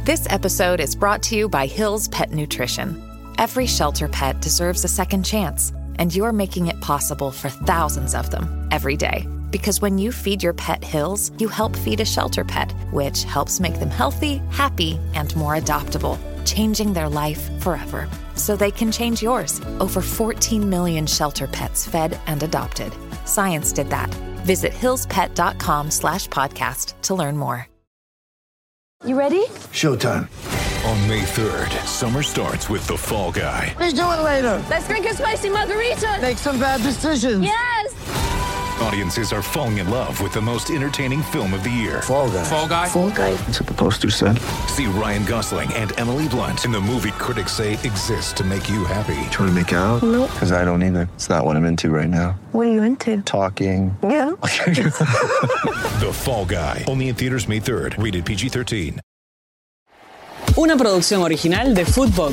This episode is brought to you by Hill's Pet Nutrition. Every shelter pet deserves a second chance, and you're making it possible for thousands of them every day. Because when you feed your pet Hill's, you help feed a shelter pet, which helps make them healthy, happy, and more adoptable, changing their life forever. So they can change yours. Over 14 million shelter pets fed and adopted. Science did that. Visit hillspet.com/podcast to learn more. You ready? Showtime. On May 3rd, summer starts with The Fall Guy. Let's do it later. Let's drink a spicy margarita. Make some bad decisions. Yes! Audiences are falling in love with the most entertaining film of the year. Fall Guy. Fall Guy. Fall Guy. That's what the poster said. See Ryan Gosling and Emily Blunt in the movie critics say exists to make you happy. Trying to make it out? Nope. Because I don't either. It's not what I'm into right now. What are you into? Talking. Yeah. The Fall Guy. Only in theaters May 3rd. Rated PG-13. Una producción original de Footbox.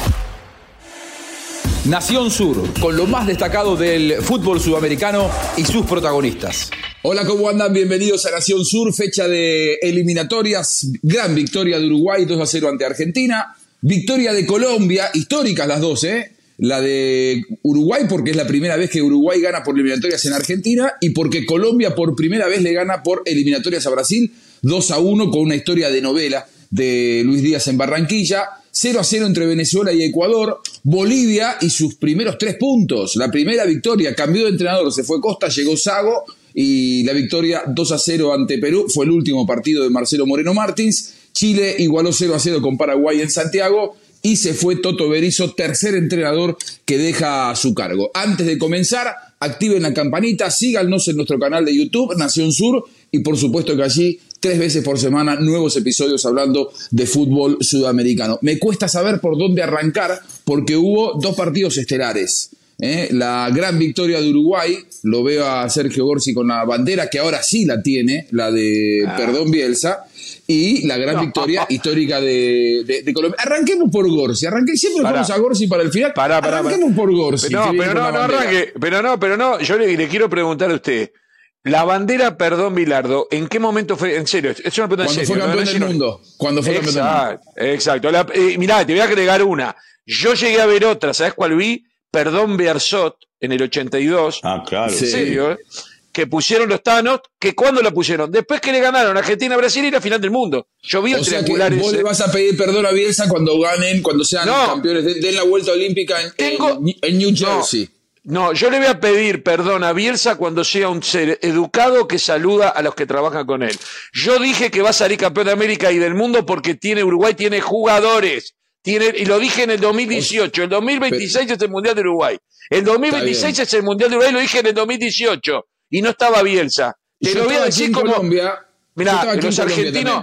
Nación Sur, con lo más destacado del fútbol sudamericano y sus protagonistas. Hola, ¿cómo andan? Bienvenidos a Nación Sur, fecha de eliminatorias. Gran victoria de Uruguay, 2-0 ante Argentina. Victoria de Colombia, históricas las dos, ¿eh? La de Uruguay porque es la primera vez que Uruguay gana por eliminatorias en Argentina y porque Colombia por primera vez le gana por eliminatorias a Brasil 2-1 con una historia de novela de Luis Díaz en Barranquilla. 0-0 entre Venezuela y Ecuador. Bolivia y sus primeros 3 puntos. La primera victoria, cambió de entrenador, se fue Costa, llegó Zago y la victoria 2-0 ante Perú. Fue el último partido de Marcelo Moreno Martins. Chile igualó 0-0 con Paraguay en Santiago y se fue Toto Berizzo, tercer entrenador que deja su cargo. Antes de comenzar, activen la campanita, síganos en nuestro canal de YouTube, Nación Sur, y por supuesto que allí 3 veces por semana nuevos episodios hablando de fútbol sudamericano. Me cuesta saber por dónde arrancar porque hubo 2 partidos estelares. La gran victoria de Uruguay, lo veo a Sergio Gorsi con la bandera que ahora sí la tiene, la de Perdón Bielsa, y la gran victoria histórica de Colombia. Arranquemos por Gorsi, siempre dejamos a Gorsi para el final. Arranquemos por Gorsi. Pero no, yo le quiero preguntar a usted. La bandera, perdón, Bilardo, ¿en qué momento fue? En serio, es una pregunta en serio. Cuando fue campeón del mundo. Exacto. Mirá, te voy a agregar una. Yo llegué a ver otra, ¿sabes cuál vi? Perdón, Bearzot, en el 82. Ah, claro. En serio, ¿eh? Que pusieron los Thanos, que ¿cuándo la pusieron? Después que le ganaron a Argentina a Brasil y la final del mundo. Yo vi el triangular ese. Vos le vas a pedir perdón a Bielsa cuando ganen, cuando sean campeones, den la vuelta olímpica en New Jersey. No, yo le voy a pedir perdón a Bielsa cuando sea un ser educado que saluda a los que trabajan con él. Yo dije que va a salir campeón de América y del mundo porque Uruguay tiene jugadores. Y lo dije en el 2018. El 2026 es el Mundial de Uruguay. El 2026 es el Mundial de Uruguay, lo dije en el 2018. Y no estaba Bielsa. Te lo voy a decir como... Mirá, los argentinos,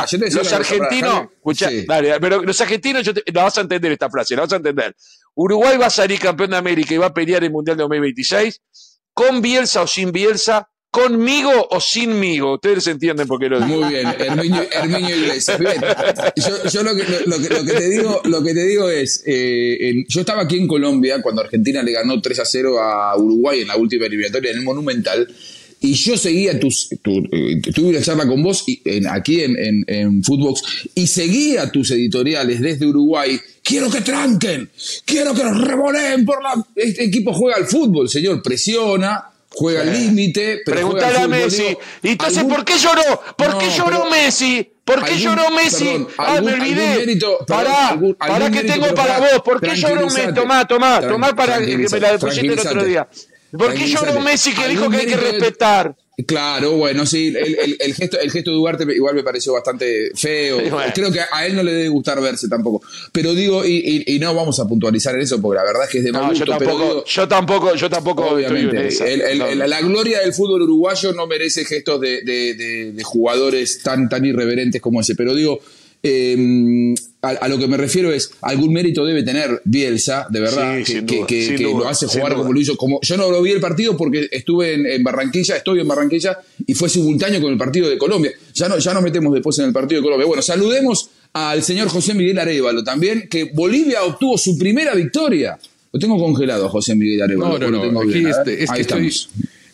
escuchá, sí. Dale, pero los argentinos, la vas a entender esta frase, la vas a entender. Uruguay va a salir campeón de América y va a pelear el Mundial de 2026, con Bielsa o sin Bielsa, conmigo o sinmigo. Ustedes entienden por qué lo digo. Muy bien, Herminio Iglesias. Bien. Yo lo que te digo es, yo estaba aquí en Colombia cuando Argentina le ganó 3-0 a Uruguay en la última eliminatoria en el Monumental. Y yo seguía tuve una charla con vos aquí en Footbox y seguía tus editoriales desde Uruguay. Quiero que tranquen, quiero que los revoleen este equipo juega al fútbol, señor, presiona, juega al límite. Preguntale a Messi. Y entonces, ¿por qué lloró? ¿Por qué lloró Messi? ¿Por qué lloró Messi? Me olvidé. Pará que tengo para vos. ¿Por qué lloró Messi? Tomá para que me la deposite el otro día. ¿Por qué lloró Messi que dijo que hay que respetar? Claro, bueno, sí, el gesto de Ugarte igual me pareció bastante feo. Bueno. Creo que a él no le debe gustar verse tampoco. Pero digo, y no vamos a puntualizar en eso, porque la verdad es que es de mal gusto. Yo tampoco. Obviamente. La gloria del fútbol uruguayo no merece gestos de jugadores tan irreverentes como ese. Pero digo, a lo que me refiero es, algún mérito debe tener Bielsa, de verdad, que lo hace jugar como lo hizo. Yo no lo vi el partido porque estuve en Barranquilla, estoy en Barranquilla, y fue simultáneo con el partido de Colombia. Ya nos metemos después en el partido de Colombia. Bueno, saludemos al señor José Miguel Arévalo también, que Bolivia obtuvo su primera victoria. Lo tengo congelado a José Miguel Arévalo. No, aquí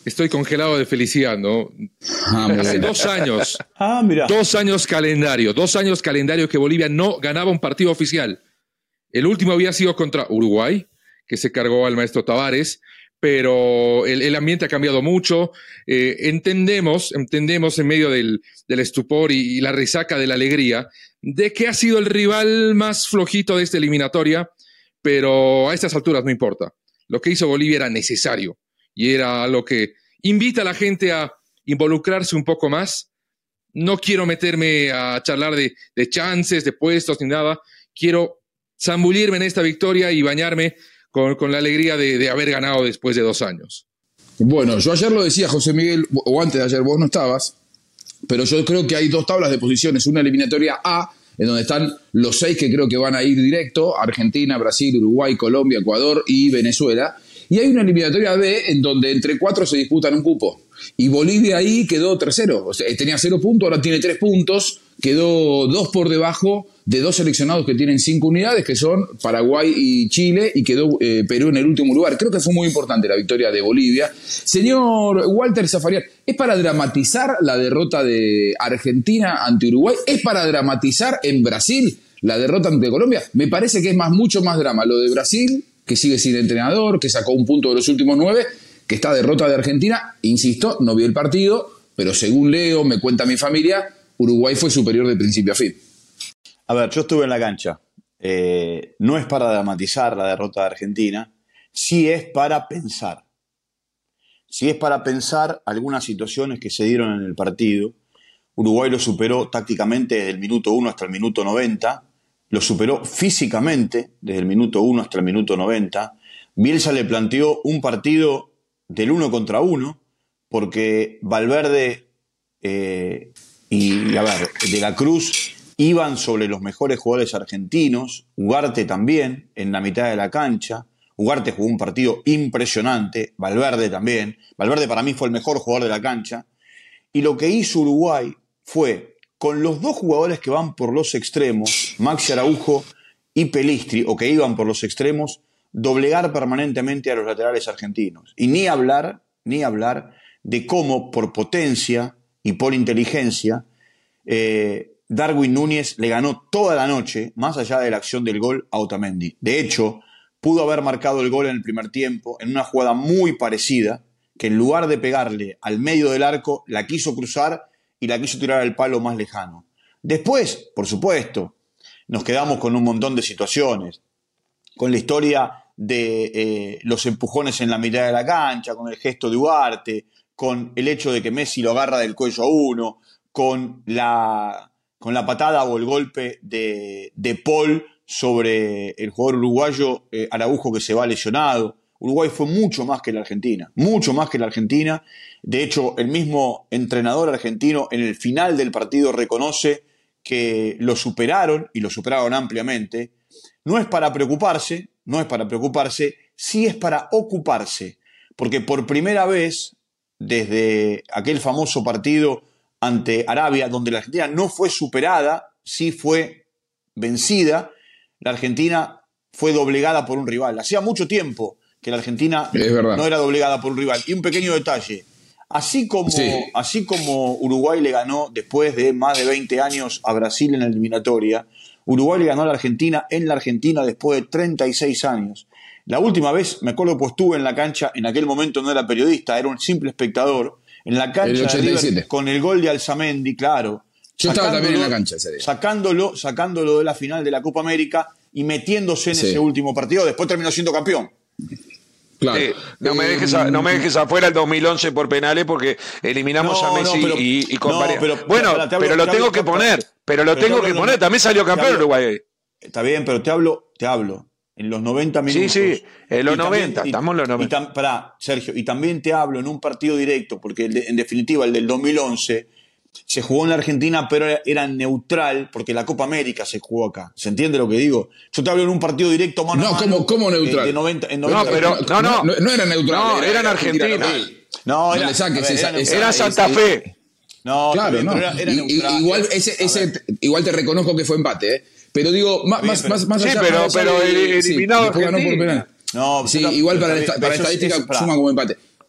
estoy congelado de felicidad, ¿no? Hace 2 años. Mira. 2 años calendario. 2 años calendario que Bolivia no ganaba un partido oficial. El último había sido contra Uruguay, que se cargó al maestro Tavares, pero el ambiente ha cambiado mucho. Entendemos en medio del estupor y la resaca de la alegría de que ha sido el rival más flojito de esta eliminatoria, pero a estas alturas no importa. Lo que hizo Bolivia era necesario y era lo que invita a la gente a involucrarse un poco más. No quiero meterme a charlar de chances, de puestos ni nada. Quiero zambullirme en esta victoria y bañarme con la alegría de haber ganado después de 2 años. Bueno, yo ayer lo decía, José Miguel, o antes de ayer, vos no estabas, pero yo creo que hay 2 tablas de posiciones, una eliminatoria A, en donde están los 6 que creo que van a ir directo, Argentina, Brasil, Uruguay, Colombia, Ecuador y Venezuela, y hay una eliminatoria B en donde entre 4 se disputan un cupo, y Bolivia ahí quedó tercero, o sea, tenía 0 puntos, ahora tiene 3 puntos, quedó 2 por debajo de 2 seleccionados que tienen 5 unidades, que son Paraguay y Chile, y quedó Perú en el último lugar. Creo que fue muy importante la victoria de Bolivia. Señor Walter Zafarian, ¿es para dramatizar la derrota de Argentina ante Uruguay? ¿Es para dramatizar en Brasil la derrota ante Colombia? Me parece que es mucho más drama lo de Brasil, que sigue sin entrenador, que sacó un punto de los últimos 9, que esta derrota de Argentina. Insisto, no vi el partido, pero según leo, me cuenta mi familia, Uruguay fue superior de principio a fin. A ver, yo estuve en la cancha. No es para dramatizar la derrota de Argentina, sí es para pensar. Sí es para pensar algunas situaciones que se dieron en el partido. Uruguay lo superó tácticamente desde el minuto 1 hasta el minuto 90. Lo superó físicamente desde el minuto 1 hasta el minuto 90. Bielsa le planteó un partido del 1 contra 1, porque Valverde y De la Cruz iban sobre los mejores jugadores argentinos, Ugarte también, en la mitad de la cancha. Ugarte jugó un partido impresionante, Valverde también. Valverde para mí fue el mejor jugador de la cancha. Y lo que hizo Uruguay fue, con los 2 jugadores que van por los extremos, Maxi Araujo y Pelistri, o que iban por los extremos, doblegar permanentemente a los laterales argentinos. Y ni hablar de cómo, por potencia y por inteligencia, Darwin Núñez le ganó toda la noche, más allá de la acción del gol, a Otamendi. De hecho, pudo haber marcado el gol en el primer tiempo en una jugada muy parecida, que en lugar de pegarle al medio del arco, la quiso cruzar y la quiso tirar al palo más lejano. Después, por supuesto, nos quedamos con un montón de situaciones, con la historia de los empujones en la mitad de la cancha, con el gesto de Ugarte, con el hecho de que Messi lo agarra del cuello a uno, con la patada o el golpe de Paul sobre el jugador uruguayo Araujo, que se va lesionado. Uruguay fue mucho más que la Argentina, mucho más que la Argentina. De hecho, el mismo entrenador argentino en el final del partido reconoce que lo superaron, y lo superaron ampliamente. No es para preocuparse, sí es para ocuparse, porque por primera vez, desde aquel famoso partido ante Arabia, donde la Argentina no fue superada, sí fue vencida, la Argentina fue doblegada por un rival. Hacía mucho tiempo que la Argentina no era doblegada por un rival. Y un pequeño detalle, así como Uruguay le ganó después de más de 20 años a Brasil en la eliminatoria, Uruguay le ganó a la Argentina en la Argentina después de 36 años. La última vez, me acuerdo, pues estuve en la cancha, en aquel momento no era periodista, era un simple espectador, en la cancha de River, con el gol de Alzamendi, claro. Yo estaba también en la cancha ese día. Sacándolo de la final de la Copa América y metiéndose en ese último partido. Después terminó siendo campeón. Claro. No me dejes afuera el 2011 por penales, porque eliminamos a Messi y compañía. Pero lo tengo que poner. También salió campeón Uruguay. Está bien, pero te hablo. En los 90 minutos. Sí, en los 90, estamos en los 90. Pará, Sergio, y también te hablo en un partido directo, porque en definitiva el del 2011 se jugó en la Argentina, pero era neutral, porque la Copa América se jugó acá. ¿Se entiende lo que digo? Yo te hablo en un partido directo mano a mano. ¿Cómo neutral? De 90, no era neutral. No, era en Argentina. No, era Santa Fe. No, claro, no. Era neutral. Igual te reconozco que fue empate, pero digo, más allá. Sí, pero eliminado Argentina. No, igual para estadística suma como empate.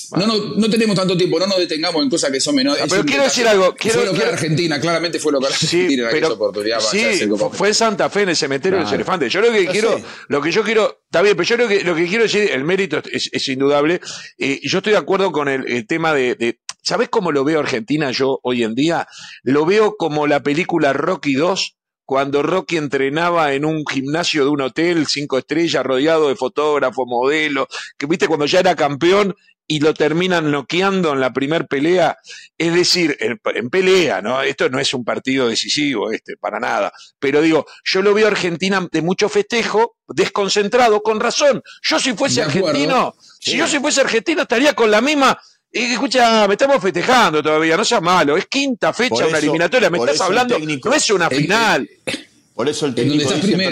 No tenemos tanto tiempo, no nos detengamos en cosas que son menores. Pero quiero decir algo. Fue local Argentina, claramente fue local Argentina en aquella oportunidad. Fue en Santa Fe, en el cementerio de los elefantes. Yo lo que yo quiero, está bien, pero yo lo que quiero decir, el mérito es indudable. Yo estoy de acuerdo con el tema de ¿sabés cómo lo veo Argentina yo hoy en día? Lo veo como la película Rocky 2, cuando Rocky entrenaba en un gimnasio de un hotel 5 estrellas, rodeado de fotógrafos, modelos, que viste cuando ya era campeón y lo terminan noqueando en la primer pelea. Es decir, en pelea, ¿no? Esto no es un partido decisivo, para nada. Pero digo, yo lo veo a Argentina de mucho festejo, desconcentrado, con razón. Yo si fuese argentino, estaría con la misma. Y escucha, me estamos festejando todavía, no seas malo, es quinta fecha una eliminatoria, me estás hablando, no es una final. Por eso el técnico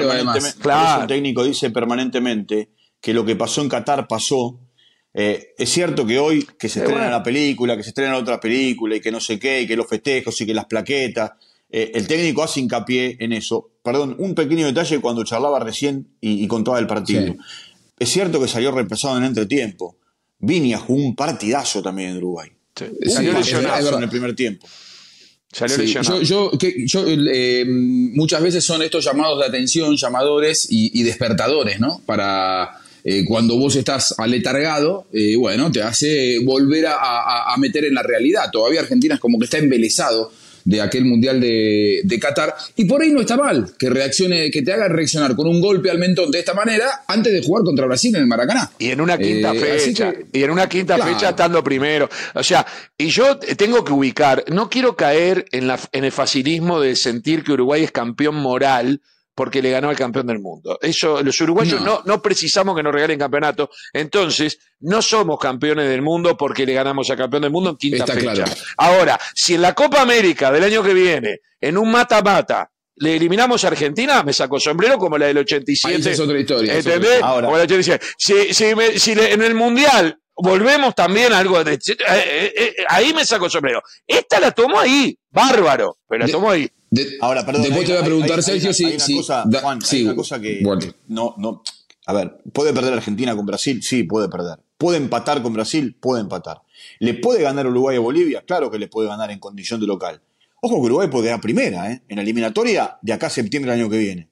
el técnico dice permanentemente que lo que pasó en Qatar pasó. Es cierto que hoy que se estrena la película, que se estrena otra película y que no sé qué, y que los festejos y que las plaquetas, el técnico hace hincapié en eso. Perdón, un pequeño detalle cuando charlaba recién y contaba el partido. Sí. Es cierto que salió reemplazado en entretiempo. Viña jugó un partidazo también en Uruguay. Sí. Salió lesionado en el primer tiempo. Salió lesionado. Muchas veces son estos llamados de atención, llamadores y despertadores, ¿no? Para cuando vos estás aletargado, te hace volver a meter en la realidad. Todavía Argentina es como que está embelesado de aquel Mundial de Qatar, y por ahí no está mal que te haga reaccionar con un golpe al mentón de esta manera antes de jugar contra Brasil en el Maracaná. Y en una quinta fecha estando primero. O sea, y yo tengo que ubicar, no quiero caer en el facilismo de sentir que Uruguay es campeón moral porque le ganó al campeón del mundo. Eso, los uruguayos no precisamos que nos regalen campeonato, entonces no somos campeones del mundo porque le ganamos al campeón del mundo en quinta fecha. Claro. Ahora, si en la Copa América del año que viene, en un mata-mata, le eliminamos a Argentina, me saco sombrero como la del 87. Esa es otra historia. ¿Entendés? Como la del 87. Si en el Mundial volvemos también a algo de... ahí me saco sombrero. Esta la tomó ahí, bárbaro, pero la tomó ahí. Ahora, perdón. Después te voy a preguntar, Sergio, hay una cosa que no. A ver, ¿puede perder Argentina con Brasil? Sí, puede perder. ¿Puede empatar con Brasil? Puede empatar. ¿Le puede ganar Uruguay a Bolivia? Claro que le puede ganar en condición de local. Ojo que Uruguay puede quedar primera, en la eliminatoria de acá a septiembre del año que viene.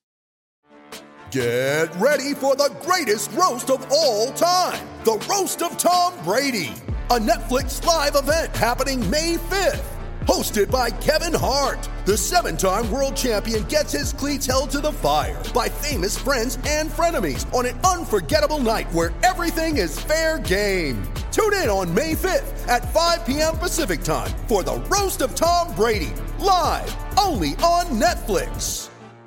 Get ready for the greatest roast of all time. The Roast of Tom Brady. A Netflix live event happening May 5th. Hosted by Kevin Hart, the 7-time world champion gets his cleats held to the fire by famous friends and frenemies on an unforgettable night where everything is fair game. Tune in on May 5th at 5 p.m. Pacific Time for the Roast of Tom Brady, live, only on Netflix.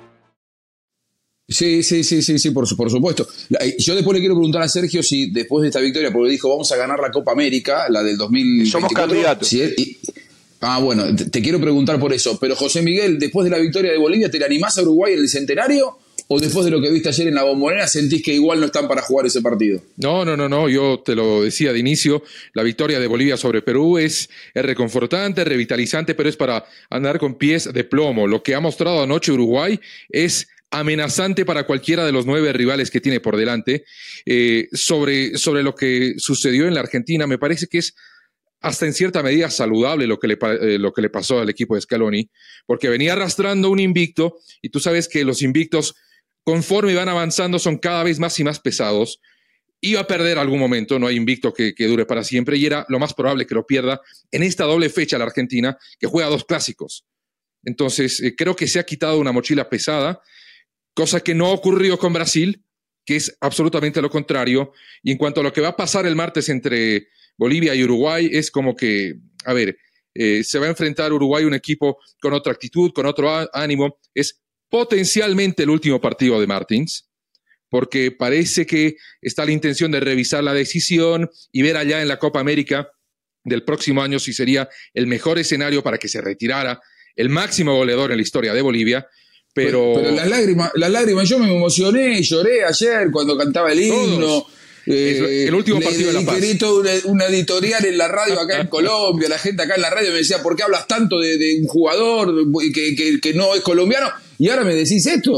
Sí, por supuesto. Yo después le quiero preguntar a Sergio si después de esta victoria, porque dijo vamos a ganar la Copa América, la del 2024. Somos candidatos. Bueno, te quiero preguntar por eso. Pero José Miguel, después de la victoria de Bolivia, ¿te le animás a Uruguay en el Centenario? ¿O después de lo que viste ayer en la Bombonera sentís que igual no están para jugar ese partido? No, yo te lo decía de inicio, la victoria de Bolivia sobre Perú es reconfortante, revitalizante, pero es para andar con pies de plomo. Lo que ha mostrado anoche Uruguay es amenazante para cualquiera de los 9 rivales que tiene por delante. Sobre lo que sucedió en la Argentina, me parece que es hasta en cierta medida saludable lo que le pasó al equipo de Scaloni, porque venía arrastrando un invicto, y tú sabes que los invictos, conforme van avanzando, son cada vez más y más pesados. Iba a perder algún momento, no hay invicto que dure para siempre, y era lo más probable que lo pierda en esta doble fecha la Argentina, que juega 2 clásicos. Entonces, creo que se ha quitado una mochila pesada, cosa que no ha ocurrido con Brasil, que es absolutamente lo contrario. Y en cuanto a lo que va a pasar el martes entre Bolivia y Uruguay, es como que, se va a enfrentar Uruguay un equipo con otra actitud, con otro ánimo. Es potencialmente el último partido de Martins, porque parece que está la intención de revisar la decisión y ver allá en la Copa América del próximo año si sería el mejor escenario para que se retirara el máximo goleador en la historia de Bolivia. Pero las lágrimas, yo me emocioné, lloré ayer cuando cantaba el himno. El último partido de La Paz. Dediqué toda una editorial en la radio acá en Colombia. La gente acá en la radio me decía, ¿por qué hablas tanto de un jugador que no es colombiano? Y ahora me decís esto.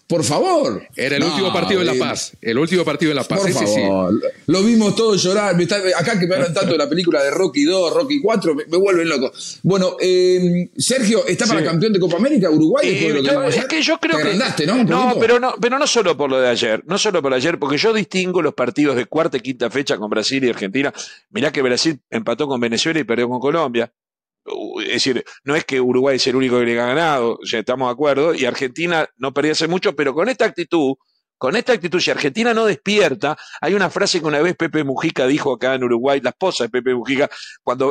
Por favor. Era el último partido en La Paz. El último partido en La Paz. Por favor. Sí. Lo vimos todos llorar. Acá que me hablan tanto de la película de Rocky 2, Rocky 4, me vuelven loco. Bueno, Sergio, ¿está para campeón de Copa América Uruguay? Es que yo creo que... ¿no? Pero no solo por lo de ayer. No solo por ayer, porque yo distingo los partidos de cuarta y quinta fecha con Brasil y Argentina. Mirá que Brasil empató con Venezuela y perdió con Colombia. Es decir, no es que Uruguay es el único que le ha ganado, o sea, estamos de acuerdo, y Argentina no perdió hace mucho, pero con esta actitud, si Argentina no despierta, hay una frase que una vez Pepe Mujica dijo acá en Uruguay, la esposa de Pepe Mujica, cuando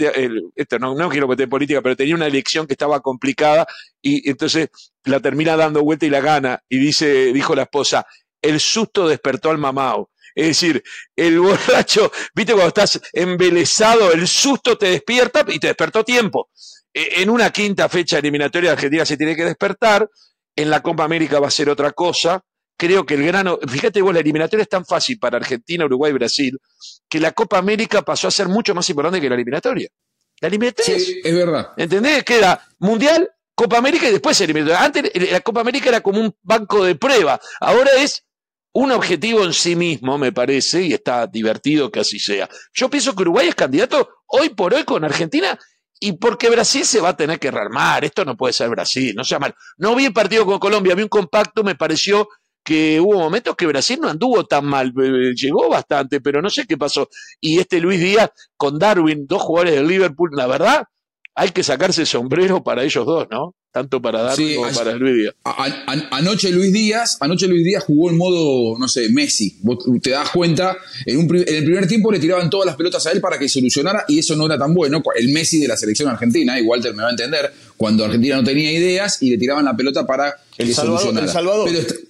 no quiero meter en política, pero tenía una elección que estaba complicada, y entonces la termina dando vuelta y la gana, y dijo la esposa, el susto despertó al mamao. Es decir, el borracho, viste cuando estás embelesado, el susto te despierta y te despertó a tiempo. En una quinta fecha eliminatoria de Argentina se tiene que despertar, en la Copa América va a ser otra cosa. Creo que fíjate vos, la eliminatoria es tan fácil para Argentina, Uruguay y Brasil, que la Copa América pasó a ser mucho más importante que la eliminatoria. La eliminatoria es verdad. ¿Entendés? Queda Mundial, Copa América y después eliminatoria. Antes la Copa América era como un banco de prueba, ahora es un objetivo en sí mismo, me parece, y está divertido que así sea. Yo pienso que Uruguay es candidato hoy por hoy con Argentina, y porque Brasil se va a tener que rearmar. Esto no puede ser Brasil, no sea mal. No vi el partido con Colombia, vi un compacto, me pareció que hubo momentos que Brasil no anduvo tan mal, llegó bastante, pero no sé qué pasó. Y Luis Díaz con Darwin, 2 jugadores del Liverpool, la verdad, hay que sacarse el sombrero para ellos dos, ¿no? Tanto para Darwin como para Luis Díaz. Anoche Luis Díaz jugó en modo, no sé, Messi. Vos te das cuenta, en el primer tiempo le tiraban todas las pelotas a él para que solucionara, y eso no era tan bueno. El Messi de la selección argentina, y Walter me va a entender, cuando Argentina no tenía ideas y le tiraban la pelota para que solucionara. El Salvador.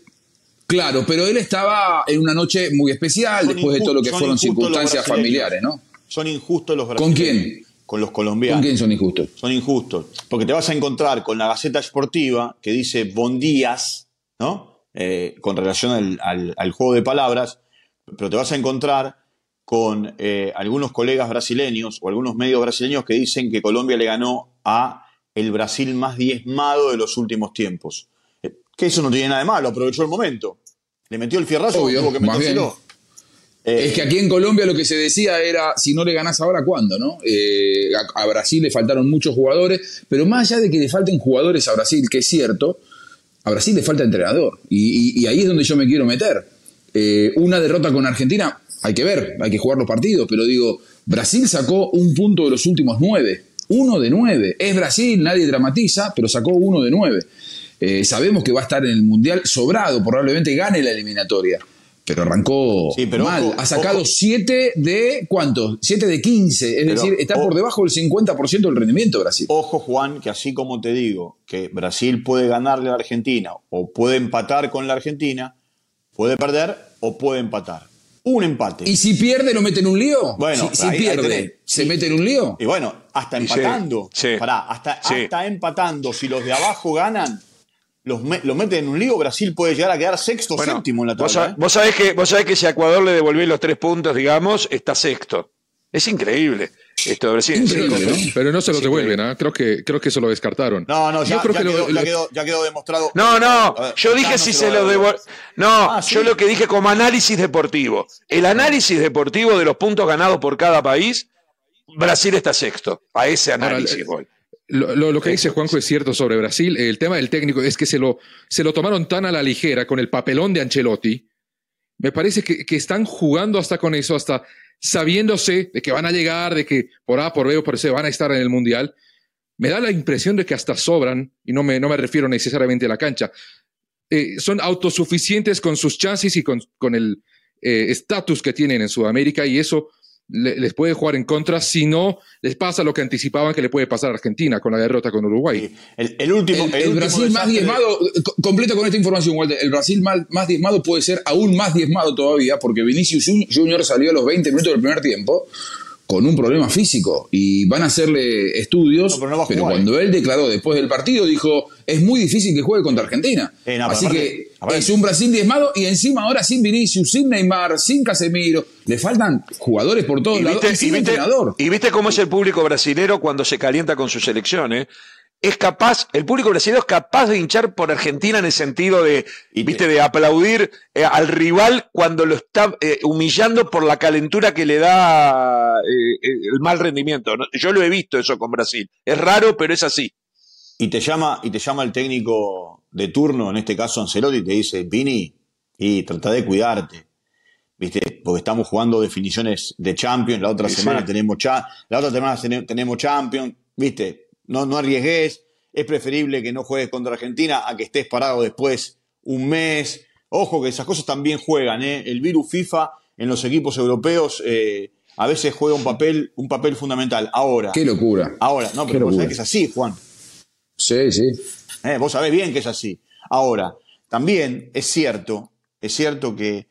Claro, pero él estaba en una noche muy especial, después de todo lo que fueron circunstancias familiares, ¿no? Son injustos los brasileños. ¿Con quién? Con los colombianos. ¿Con quién son injustos? Son injustos. Porque te vas a encontrar con la Gaceta Sportiva que dice bon días, ¿no? Con relación al juego de palabras, pero te vas a encontrar con algunos colegas brasileños o algunos medios brasileños que dicen que Colombia le ganó a el Brasil más diezmado de los últimos tiempos. Que eso no tiene nada de malo, aprovechó el momento. Le metió el fierrazo, tuvo que metérselo. Es que aquí en Colombia lo que se decía era, si no le ganás ahora, ¿cuándo? ¿No? A Brasil le faltaron muchos jugadores, pero más allá de que le falten jugadores a Brasil, que es cierto, a Brasil le falta entrenador. Y ahí es donde yo me quiero meter. Una derrota con Argentina, hay que ver, hay que jugar los partidos, pero digo, Brasil sacó 1 punto de los últimos 9. 1 de 9. Es Brasil, nadie dramatiza, pero sacó 1 de 9. Sabemos que va a estar en el Mundial sobrado, probablemente gane la eliminatoria. Pero arrancó mal. Ha sacado 7 de... ¿Cuántos? 7 de 15. Es decir, está por debajo del 50% del rendimiento de Brasil. Ojo, Juan, que así como te digo que Brasil puede ganarle a la Argentina o puede empatar con la Argentina, puede perder o puede empatar. Un empate. ¿Y si pierde, lo mete en un lío? Bueno, si pierde, ¿se mete en un lío? Y bueno, hasta empatando. Hasta empatando. Si los de abajo ganan, lo meten en un lío, Brasil puede llegar a quedar sexto, séptimo en la tabla. Vos sabés que si a Ecuador le devolvés los 3 puntos, digamos, está sexto. Es increíble esto de Brasil. Increíble, ¿no? Pero no se lo devuelven, ¿eh? Creo que eso lo descartaron. No, ya quedó demostrado. Yo dije si se lo devuelven. Yo lo que dije como análisis deportivo. El análisis deportivo de los puntos ganados por cada país, Brasil está sexto. A ese análisis voy. Lo que dice Juanjo es cierto sobre Brasil. El tema del técnico es que se lo tomaron tan a la ligera con el papelón de Ancelotti. Me parece que están jugando hasta con eso, hasta sabiéndose de que van a llegar, de que por A, por B o por C van a estar en el Mundial. Me da la impresión de que hasta sobran, y no me refiero necesariamente a la cancha. Son autosuficientes con sus chances y con el estatus que tienen en Sudamérica, y eso les puede jugar en contra si no les pasa lo que anticipaban que le puede pasar a Argentina con la derrota con Uruguay. El Brasil más diezmado, completo con esta información, Walter, el Brasil más diezmado puede ser aún más diezmado todavía, porque Vinicius Junior salió a los 20 minutos del primer tiempo con un problema físico y van a hacerle estudios, pero cuando él declaró después del partido dijo, es muy difícil que juegue contra Argentina. Así que es un Brasil diezmado y encima ahora sin Vinicius, sin Neymar, sin Casemiro, le faltan jugadores por todos lados y sin entrenador. Y viste cómo es el público brasilero cuando se calienta con su selección, ¿eh? es capaz, el público brasileño es capaz de hinchar por Argentina en el sentido de, de aplaudir al rival cuando lo está humillando por la calentura que le da el mal rendimiento, ¿no? Yo lo he visto eso con Brasil. Es raro, pero es así. Y te llama el técnico de turno, en este caso Ancelotti, y te dice, Vini, y trata de cuidarte, ¿viste? Porque estamos jugando definiciones de Champions, la otra semana tenemos Champions, ¿viste? No arriesgues, es preferible que no juegues contra Argentina a que estés parado después un mes. Ojo que esas cosas también juegan, ¿eh? El virus FIFA en los equipos europeos a veces juega un papel fundamental. Ahora. ¡Qué locura! Ahora, no, pero vos sabés que es así, Juan. Sí. Vos sabés bien que es así. Ahora, también es cierto que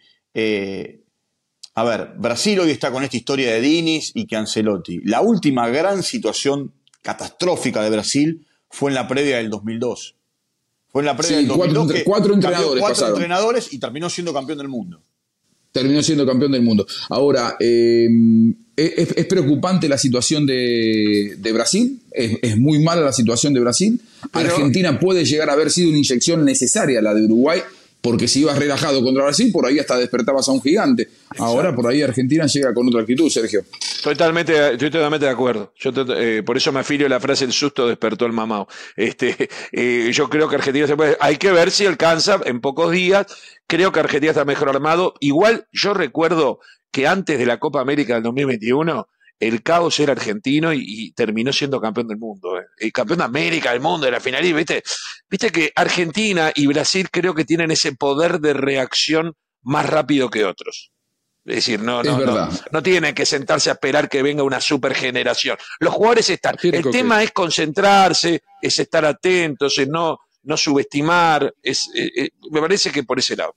Brasil hoy está con esta historia de Diniz y que Ancelotti. La última gran situación catastrófica de Brasil fue en la previa del 2002. Fue en la previa del 2002 cuatro entrenadores pasaron. Entrenadores y terminó siendo campeón del mundo. Ahora, es preocupante la situación de Brasil, es muy mala la situación de Brasil. Pero Argentina puede llegar a haber sido una inyección necesaria la de Uruguay, porque si ibas relajado contra Brasil, por ahí hasta despertabas a un gigante. Exacto. Ahora por ahí Argentina llega con otra actitud, Sergio. Estoy totalmente de acuerdo. Por eso me afilio la frase, el susto despertó el mamao. Yo creo que Argentina hay que ver si alcanza en pocos días. Creo que Argentina está mejor armado. Igual yo recuerdo que antes de la Copa América del 2021, el caos era argentino y terminó siendo campeón del mundo. El campeón de América, del mundo, de la final. Viste que Argentina y Brasil creo que tienen ese poder de reacción más rápido que otros. Es decir, no tienen que sentarse a esperar que venga una supergeneración. Los jugadores están. El tema es concentrarse, es estar atentos, es no subestimar. Me parece que por ese lado.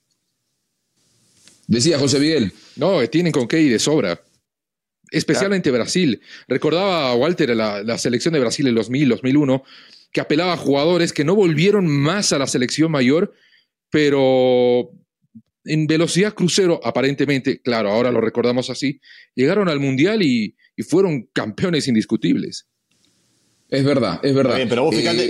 Decía José Miguel. No, tienen con qué ir de sobra. Especialmente Brasil. Recordaba a Walter la selección de Brasil en 2000, 2001, que apelaba a jugadores que no volvieron más a la selección mayor, pero en velocidad crucero, aparentemente, claro, ahora lo recordamos así, llegaron al Mundial y fueron campeones indiscutibles. Es verdad. Bien, pero vos fíjate,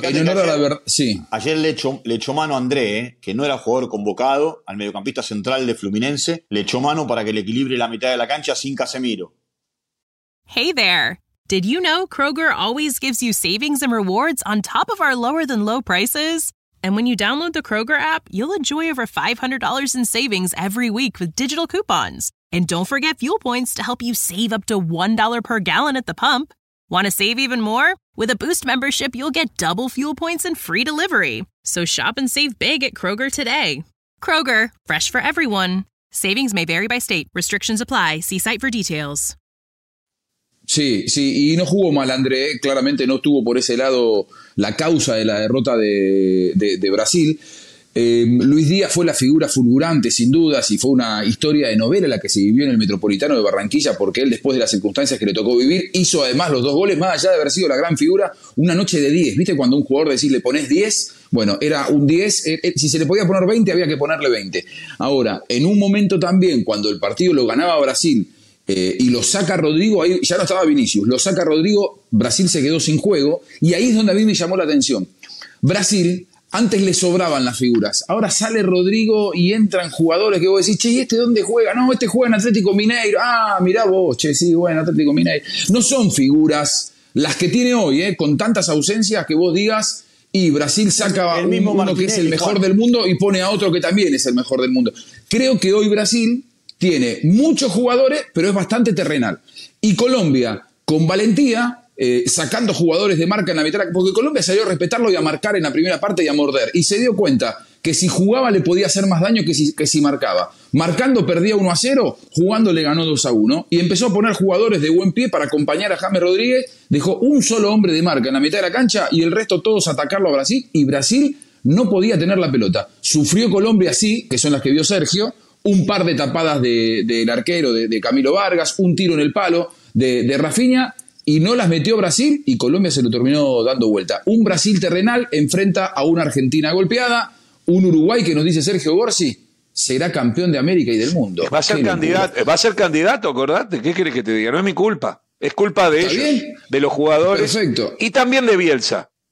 sí. Ayer le echó mano a André, que no era jugador convocado, al mediocampista central de Fluminense, le echó mano para que le equilibre la mitad de la cancha sin Casemiro. Hey there! Did you know Kroger always gives you savings and rewards on top of our lower-than-low prices? And when you download the Kroger app, you'll enjoy over $500 in savings every week with digital coupons. And don't forget fuel points to help you save up to $1 per gallon at the pump. Want to save even more? With a Boost membership, you'll get double fuel points and free delivery. So shop and save big at Kroger today. Kroger, fresh for everyone. Savings may vary by state. Restrictions apply. See site for details. Sí, y no jugó mal André, claramente no tuvo por ese lado la causa de la derrota de Brasil. Luis Díaz fue la figura fulgurante, sin dudas, y fue una historia de novela la que se vivió en el Metropolitano de Barranquilla, porque él, después de las circunstancias que le tocó vivir, hizo además los 2 goles, más allá de haber sido la gran figura, una noche de 10. ¿Viste cuando un jugador decís le pones 10? Bueno, era un 10, si se le podía poner 20, había que ponerle 20. Ahora, en un momento también, cuando el partido lo ganaba Brasil, y lo saca Rodrigo, ahí ya no estaba Vinicius, lo saca Rodrigo, Brasil se quedó sin juego, y ahí es donde a mí me llamó la atención. Brasil, antes le sobraban las figuras, ahora sale Rodrigo y entran jugadores que vos decís, che, ¿y este dónde juega? No, este juega en Atlético Mineiro. Ah, mirá vos, che, sí, bueno, Atlético Mineiro. No son figuras las que tiene hoy, con tantas ausencias que vos digas, y Brasil saca el mismo uno que es el mejor del mundo y pone a otro que también es el mejor del mundo. Creo que hoy Brasil tiene muchos jugadores, pero es bastante terrenal. Y Colombia, con valentía, sacando jugadores de marca en la mitad, porque Colombia salió a respetarlo y a marcar en la primera parte y a morder. Y se dio cuenta que si jugaba le podía hacer más daño que si marcaba. Marcando perdía 1-0, jugando le ganó 2-1. Y empezó a poner jugadores de buen pie para acompañar a James Rodríguez. Dejó un solo hombre de marca en la mitad de la cancha y el resto todos atacarlo a Brasil. Y Brasil no podía tener la pelota. Sufrió Colombia, sí, que son las que vio Sergio. Un par de tapadas del arquero, de Camilo Vargas, un tiro en el palo de Rafinha, y no las metió Brasil, y Colombia se lo terminó dando vuelta. Un Brasil terrenal enfrenta a una Argentina golpeada, un Uruguay que nos dice Sergio Gorsi, será campeón de América y del mundo. Va a ser candidato, acordate, ¿qué querés que te diga? No es mi culpa, es culpa de ellos, bien, de los jugadores. Perfecto. Y también de Bielsa.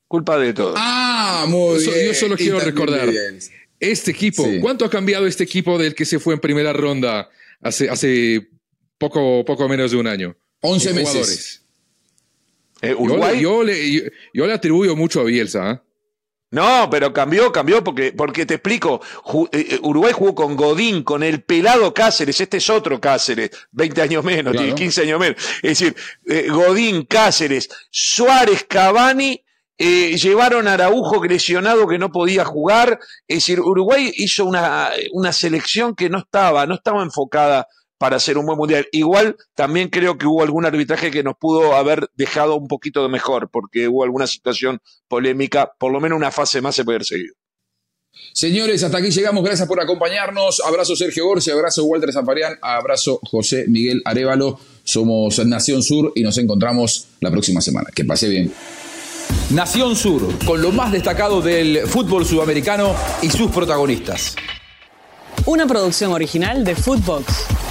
Culpa de todo. Muy bien. Yo solo quiero recordar, este equipo, ¿cuánto ha cambiado este equipo del que se fue en primera ronda hace poco menos de un año? 11 meses. Uruguay. Yo le atribuyo mucho a Bielsa, ¿eh? No, pero cambió porque te explico. Uruguay jugó con Godín, con el pelado Cáceres. Este es otro Cáceres, 20 años menos, tiene 15 años menos. Es decir, Godín, Cáceres, Suárez, Cavani. Llevaron a Araujo lesionado que no podía jugar. Es decir, Uruguay hizo una selección que no estaba enfocada para hacer un buen mundial. Igual también creo que hubo algún arbitraje que nos pudo haber dejado un poquito de mejor, porque hubo alguna situación polémica, por lo menos una fase más se puede haber seguido. Señores, hasta aquí llegamos. Gracias por acompañarnos. Abrazo Sergio Gorsi, abrazo Walter Zafarian, abrazo José Miguel Arévalo. Somos Nación Sur y nos encontramos la próxima semana. Que pase bien. Nación Sur, con lo más destacado del fútbol sudamericano y sus protagonistas. Una producción original de Footbox.